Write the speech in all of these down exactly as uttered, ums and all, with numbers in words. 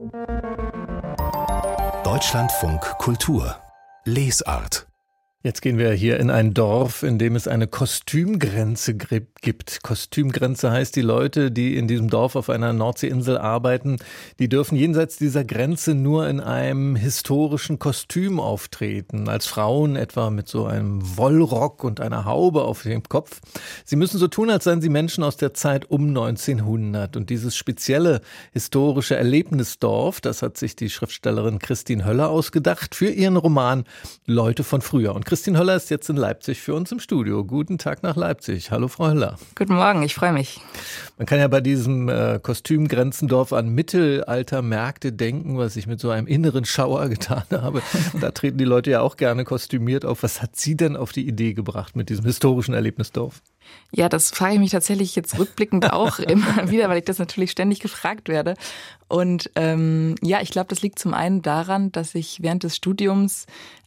Deutschlandfunk Kultur Lesart. Jetzt gehen wir hier in ein Dorf, in dem es eine Kostümgrenze gibt. Kostümgrenze heißt, die Leute, die in diesem Dorf auf einer Nordseeinsel arbeiten, die dürfen jenseits dieser Grenze nur in einem historischen Kostüm auftreten. Als Frauen etwa mit so einem Wollrock und einer Haube auf dem Kopf. Sie müssen so tun, als seien sie Menschen aus der Zeit um neunzehnhundert. Und dieses spezielle historische Erlebnisdorf, das hat sich die Schriftstellerin Kristin Höller ausgedacht für ihren Roman Leute von früher. Und Kristin Höller ist jetzt in Leipzig für uns im Studio. Guten Tag nach Leipzig. Hallo, Frau Höller. Guten Morgen, ich freue mich. Man kann ja bei diesem äh, Kostümgrenzendorf an Mittelaltermärkte denken, was ich mit so einem inneren Schauer getan habe. Da treten die Leute ja auch gerne kostümiert auf. Was hat Sie denn auf die Idee gebracht mit diesem historischen Erlebnisdorf? Ja, das frage ich mich tatsächlich jetzt rückblickend auch immer wieder, weil ich das natürlich ständig gefragt werde. Und ähm, ja, ich glaube, das liegt zum einen daran, dass ich während des Studiums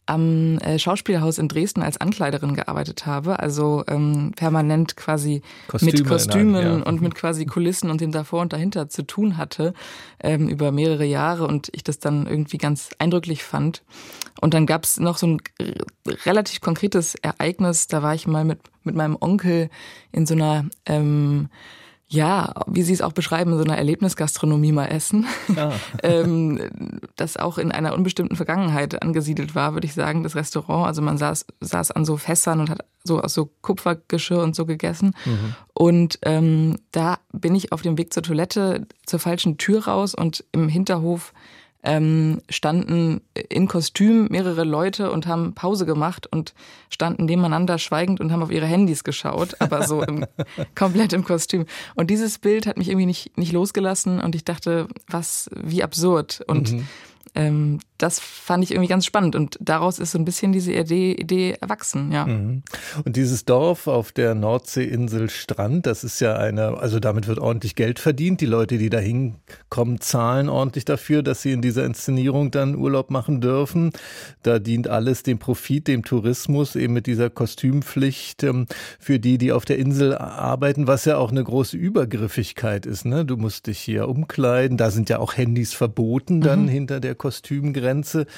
am äh, Schauspielhaus in Dresden als Ankleiderin gearbeitet habe, also ähm, permanent quasi Kostüme mit Kostümen einem, ja. und mit quasi Kulissen und dem davor und dahinter zu tun hatte, ähm, über mehrere Jahre, und ich das dann irgendwie ganz eindrücklich fand. Und dann gab es noch so ein relativ konkretes Ereignis, da war ich mal mit mit meinem Onkel in so einer ähm, ja, wie Sie es auch beschreiben, in so einer Erlebnisgastronomie mal essen, ah. ähm, das auch in einer unbestimmten Vergangenheit angesiedelt war, würde ich sagen, das Restaurant. Also man saß, saß an so Fässern und hat so aus so Kupfergeschirr und so gegessen. Mhm. Und ähm, da bin ich auf dem Weg zur Toilette zur falschen Tür raus, und im Hinterhof Ähm, standen in Kostüm mehrere Leute und haben Pause gemacht und standen nebeneinander schweigend und haben auf ihre Handys geschaut, aber so im, komplett im Kostüm. Und dieses Bild hat mich irgendwie nicht, nicht losgelassen, und ich dachte, was, wie absurd. Und mhm. ähm, das fand ich irgendwie ganz spannend, und daraus ist so ein bisschen diese Idee, Idee erwachsen, ja. Mhm. Und dieses Dorf auf der Nordseeinsel Strand, das ist ja eine, also damit wird ordentlich Geld verdient. Die Leute, die da hinkommen, zahlen ordentlich dafür, dass sie in dieser Inszenierung dann Urlaub machen dürfen. Da dient alles dem Profit, dem Tourismus, eben mit dieser Kostümpflicht ähm, für die, die auf der Insel arbeiten, was ja auch eine große Übergriffigkeit ist, ne? Du musst dich hier umkleiden, da sind ja auch Handys verboten dann mhm. hinter der Kostümgrenze.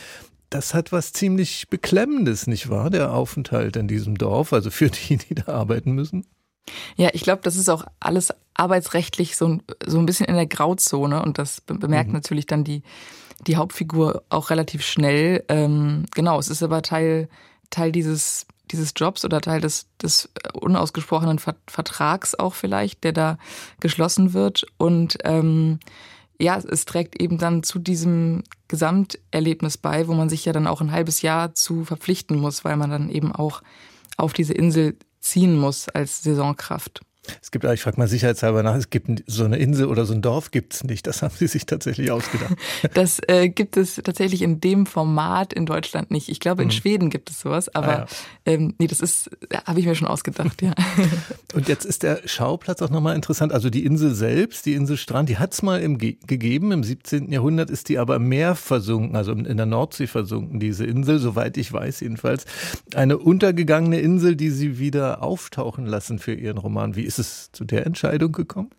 Das hat was ziemlich Beklemmendes, nicht wahr, der Aufenthalt in diesem Dorf, also für die, die da arbeiten müssen? Ja, ich glaube, das ist auch alles arbeitsrechtlich so, so ein bisschen in der Grauzone, und das bemerkt mhm. natürlich dann die, die Hauptfigur auch relativ schnell. Ähm, genau, es ist aber Teil, Teil dieses, dieses Jobs oder Teil des, des unausgesprochenen Vertrags auch vielleicht, der da geschlossen wird, und ähm, ja, es trägt eben dann zu diesem Gesamterlebnis bei, wo man sich ja dann auch ein halbes Jahr zu verpflichten muss, weil man dann eben auch auf diese Insel ziehen muss als Saisonkraft. Es gibt, ich frage mal sicherheitshalber nach, es gibt so eine Insel oder so ein Dorf gibt es nicht. Das haben Sie sich tatsächlich ausgedacht. Das äh, gibt es tatsächlich in dem Format in Deutschland nicht. Ich glaube, in mhm. Schweden gibt es sowas, aber ah, ja. ähm, nee, das ist, habe ich mir schon ausgedacht, ja. Und jetzt ist der Schauplatz auch nochmal interessant. Also die Insel selbst, die Insel Strand, die hat es mal im Ge- gegeben. Im siebzehnten Jahrhundert ist die aber im Meer versunken, also in der Nordsee versunken, diese Insel, soweit ich weiß jedenfalls. Eine untergegangene Insel, die Sie wieder auftauchen lassen für Ihren Roman. Wie ist Ist es zu der Entscheidung gekommen?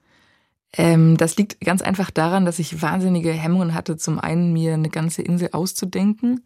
Ähm, das liegt ganz einfach daran, dass ich wahnsinnige Hemmungen hatte, zum einen mir eine ganze Insel auszudenken,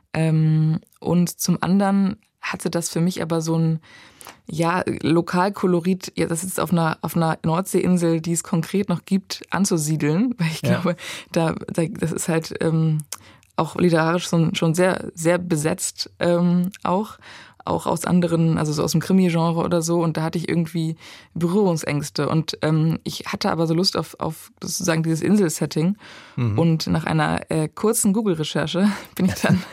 ähm, und zum anderen hatte das für mich aber so ein ja, Lokalkolorit, ja, das ist auf einer, auf einer Nordseeinsel, die es konkret noch gibt, anzusiedeln, weil ich ja. glaube, da, da das ist halt ähm, auch literarisch schon, schon sehr, sehr besetzt ähm, auch. auch aus anderen, also so aus dem Krimi-Genre oder so, und da hatte ich irgendwie Berührungsängste, und ähm, ich hatte aber so Lust auf, auf sozusagen dieses Inselsetting, mhm. und nach einer äh, kurzen Google-Recherche bin ich dann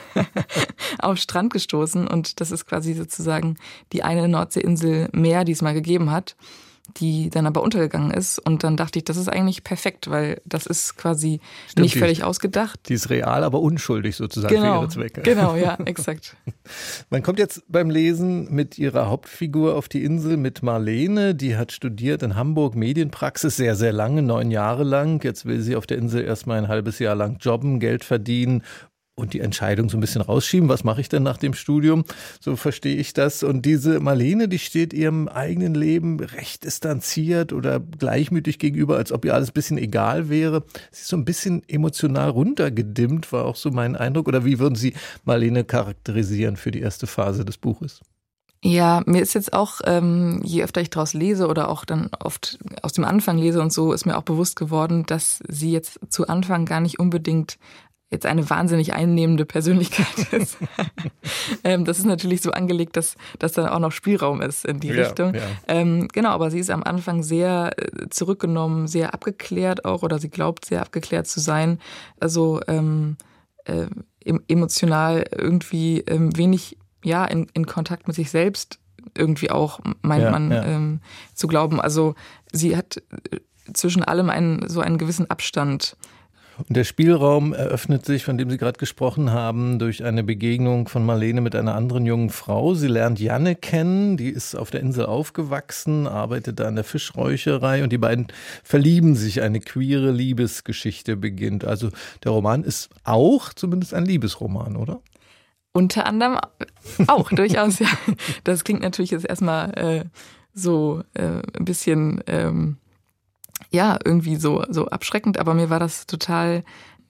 auf Strand gestoßen, und das ist quasi sozusagen die eine Nordseeinsel mehr, die es mal gegeben hat, die dann aber untergegangen ist, und dann dachte ich, das ist eigentlich perfekt, weil das ist quasi Stimmt, nicht völlig die, ausgedacht. Die ist real, aber unschuldig sozusagen genau, für ihre Zwecke. Genau, ja, exakt. Man kommt jetzt beim Lesen mit ihrer Hauptfigur auf die Insel, mit Marlene, die hat studiert in Hamburg Medienpraxis, sehr, sehr lange, neun Jahre lang. Jetzt will sie auf der Insel erstmal ein halbes Jahr lang jobben, Geld verdienen und die Entscheidung so ein bisschen rausschieben, was mache ich denn nach dem Studium, so verstehe ich das. Und diese Marlene, die steht ihrem eigenen Leben recht distanziert oder gleichmütig gegenüber, als ob ihr alles ein bisschen egal wäre. Sie ist so ein bisschen emotional runtergedimmt, war auch so mein Eindruck. Oder wie würden Sie Marlene charakterisieren für die erste Phase des Buches? Ja, mir ist jetzt auch, ähm, je öfter ich draus lese oder auch dann oft aus dem Anfang lese und so, ist mir auch bewusst geworden, dass sie jetzt zu Anfang gar nicht unbedingt jetzt eine wahnsinnig einnehmende Persönlichkeit ist. ähm, das ist natürlich so angelegt, dass, dass dann auch noch Spielraum ist in die ja, Richtung. Ja. Ähm, genau, aber sie ist am Anfang sehr zurückgenommen, sehr abgeklärt auch, oder sie glaubt sehr abgeklärt zu sein. Also ähm, äh, emotional irgendwie ähm, wenig ja, in, in Kontakt mit sich selbst irgendwie auch, meint ja, man, ja. Ähm, zu glauben. Also sie hat zwischen allem einen, so einen gewissen Abstand. Und der Spielraum eröffnet sich, von dem Sie gerade gesprochen haben, durch eine Begegnung von Marlene mit einer anderen jungen Frau. Sie lernt Janne kennen, die ist auf der Insel aufgewachsen, arbeitet da in der Fischräucherei und die beiden verlieben sich. Eine queere Liebesgeschichte beginnt. Also der Roman ist auch zumindest ein Liebesroman, oder? Unter anderem auch, durchaus, ja. Das klingt natürlich jetzt erstmal äh, so äh, ein bisschen, ähm, ja, irgendwie so, so abschreckend, aber mir war das total,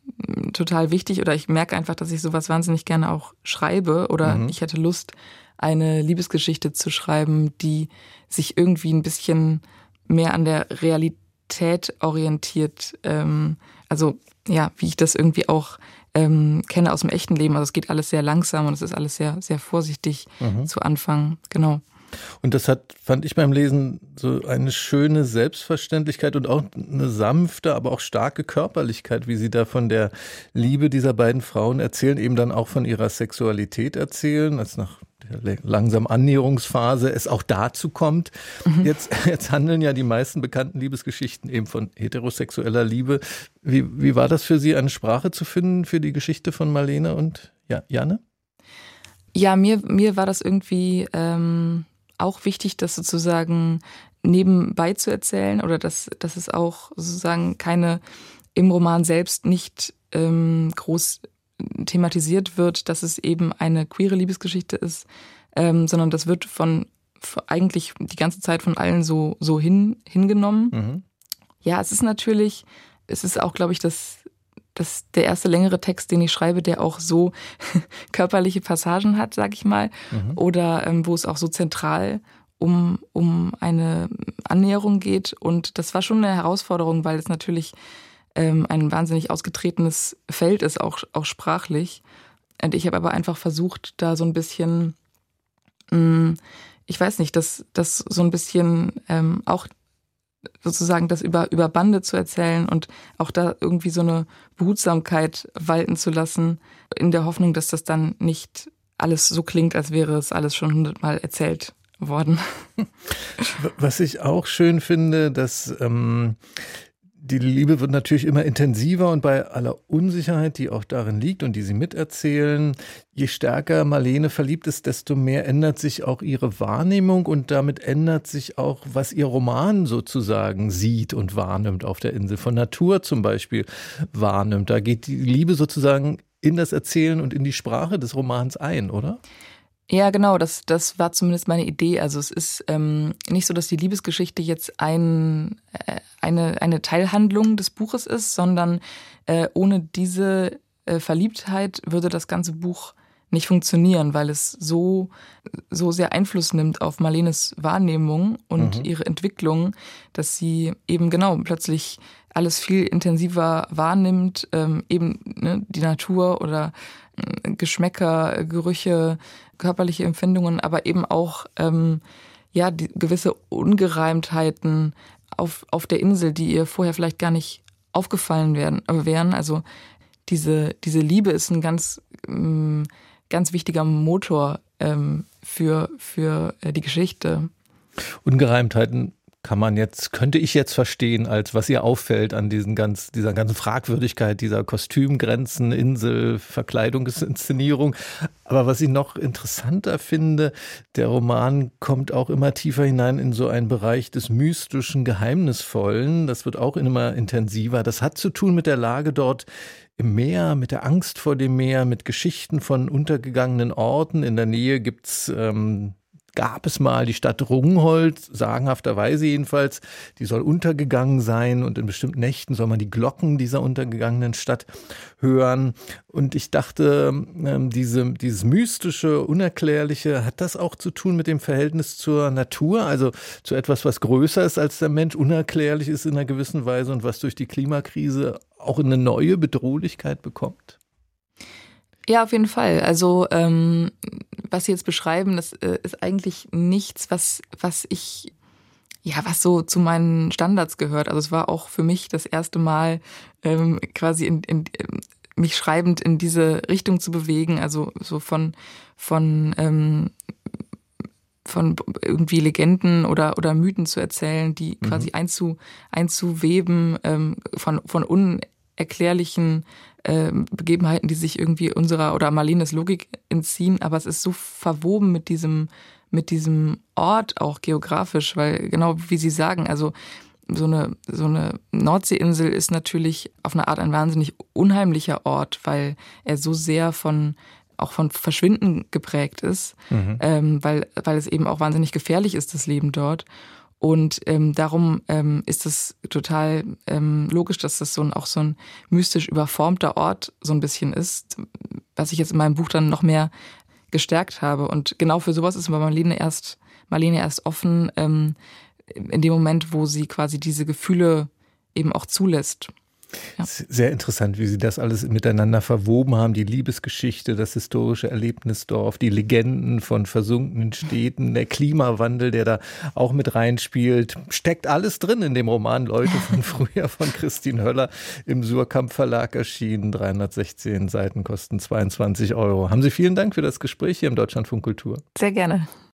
total wichtig, oder ich merke einfach, dass ich sowas wahnsinnig gerne auch schreibe, oder mhm. ich hatte Lust, eine Liebesgeschichte zu schreiben, die sich irgendwie ein bisschen mehr an der Realität orientiert, ähm, also ja, wie ich das irgendwie auch Ähm, kenne aus dem echten Leben. Also es geht alles sehr langsam und es ist alles sehr, sehr vorsichtig mhm. zu Anfang. Genau. Und das hat, fand ich beim Lesen, so eine schöne Selbstverständlichkeit und auch eine sanfte, aber auch starke Körperlichkeit, wie Sie da von der Liebe dieser beiden Frauen erzählen, eben dann auch von ihrer Sexualität erzählen, als nach der langsamen Annäherungsphase es auch dazu kommt. Mhm. Jetzt, jetzt handeln ja die meisten bekannten Liebesgeschichten eben von heterosexueller Liebe. Wie, wie war das für Sie, eine Sprache zu finden für die Geschichte von Marlene und ja, Janne? Ja, mir, mir war das irgendwie ähm, auch wichtig, das sozusagen nebenbei zu erzählen, oder dass, dass es auch sozusagen keine, im Roman selbst nicht ähm, groß thematisiert wird, dass es eben eine queere Liebesgeschichte ist, ähm, sondern das wird von, von eigentlich die ganze Zeit von allen so, so hin, hingenommen. Mhm. Ja, es ist natürlich, es ist auch, glaube ich, das, das der erste längere Text, den ich schreibe, der auch so körperliche Passagen hat, sag ich mal, mhm. oder ähm, wo es auch so zentral um, um eine Annäherung geht. Und das war schon eine Herausforderung, weil es natürlich ähm, ein wahnsinnig ausgetretenes Feld ist, auch, auch sprachlich. Und ich habe aber einfach versucht, da so ein bisschen, mh, ich weiß nicht, das, das so ein bisschen ähm, auch sozusagen das über, über Bande zu erzählen und auch da irgendwie so eine Behutsamkeit walten zu lassen, in der Hoffnung, dass das dann nicht alles so klingt, als wäre es alles schon hundertmal erzählt worden. Was ich auch schön finde, dass ähm, die Liebe wird natürlich immer intensiver, und bei aller Unsicherheit, die auch darin liegt und die Sie miterzählen, je stärker Marlene verliebt ist, desto mehr ändert sich auch ihre Wahrnehmung, und damit ändert sich auch, was ihr Roman sozusagen sieht und wahrnimmt auf der Insel, von Natur zum Beispiel wahrnimmt. Da geht die Liebe sozusagen in das Erzählen und in die Sprache des Romans ein, oder? Ja, genau, das, das war zumindest meine Idee. Also es ist ähm, nicht so, dass die Liebesgeschichte jetzt ein, äh, eine, eine Teilhandlung des Buches ist, sondern äh, ohne diese äh, Verliebtheit würde das ganze Buch nicht funktionieren, weil es so, so sehr Einfluss nimmt auf Marlenes Wahrnehmung und mhm. ihre Entwicklung, dass sie eben genau plötzlich alles viel intensiver wahrnimmt, ähm, eben ne, die Natur oder äh, Geschmäcker, Gerüche, körperliche Empfindungen, aber eben auch ähm, ja die gewisse Ungereimtheiten auf auf der Insel, die ihr vorher vielleicht gar nicht aufgefallen werden, wären. Also diese diese Liebe ist ein ganz ähm, ganz wichtiger Motor ähm, für für die Geschichte. Ungereimtheiten kann man jetzt, könnte ich jetzt verstehen, als was ihr auffällt an diesen ganz, dieser ganzen Fragwürdigkeit, dieser Kostümgrenzen, Insel, Verkleidungsinszenierung. Aber was ich noch interessanter finde, der Roman kommt auch immer tiefer hinein in so einen Bereich des mystischen, geheimnisvollen. Das wird auch immer intensiver. Das hat zu tun mit der Lage dort im Meer, mit der Angst vor dem Meer, mit Geschichten von untergegangenen Orten. In der Nähe gibt's, ähm, gab es mal die Stadt Rungholt, sagenhafterweise jedenfalls. Die soll untergegangen sein und in bestimmten Nächten soll man die Glocken dieser untergegangenen Stadt hören. Und ich dachte, ähm, diese, dieses mystische, unerklärliche, hat das auch zu tun mit dem Verhältnis zur Natur, also zu etwas, was größer ist als der Mensch, unerklärlich ist in einer gewissen Weise und was durch die Klimakrise auch eine neue Bedrohlichkeit bekommt? Ja, auf jeden Fall. Also ähm, was Sie jetzt beschreiben, das äh, ist eigentlich nichts, was was ich ja was so zu meinen Standards gehört. Also es war auch für mich das erste Mal ähm, quasi in, in mich schreibend in diese Richtung zu bewegen. Also so von von ähm, von irgendwie Legenden oder oder Mythen zu erzählen, die mhm. quasi einzu einzuweben ähm, von von unerklärlichen äh, Begebenheiten, die sich irgendwie unserer oder Marlenes Logik entziehen. Aber es ist so verwoben mit diesem mit diesem Ort auch geografisch, weil genau wie Sie sagen, also so eine so eine Nordseeinsel ist natürlich auf eine Art ein wahnsinnig unheimlicher Ort, weil er so sehr von auch von Verschwinden geprägt ist, mhm. ähm, weil, weil es eben auch wahnsinnig gefährlich ist, das Leben dort. Und ähm, darum ähm, ist es total ähm, logisch, dass das so ein, auch so ein mystisch überformter Ort so ein bisschen ist, was ich jetzt in meinem Buch dann noch mehr gestärkt habe. Und genau für sowas ist Marlene erst, Marlene erst offen, ähm, in dem Moment, wo sie quasi diese Gefühle eben auch zulässt. Ja. Sehr interessant, wie Sie das alles miteinander verwoben haben, die Liebesgeschichte, das historische Erlebnisdorf, die Legenden von versunkenen Städten, der Klimawandel, der da auch mit reinspielt. Steckt alles drin in dem Roman Leute von früher von Christine Höller, im Suhrkamp Verlag erschienen. dreihundertsechzehn Seiten, kosten zweiundzwanzig Euro. Haben Sie vielen Dank für das Gespräch hier im Deutschlandfunk Kultur. Sehr gerne.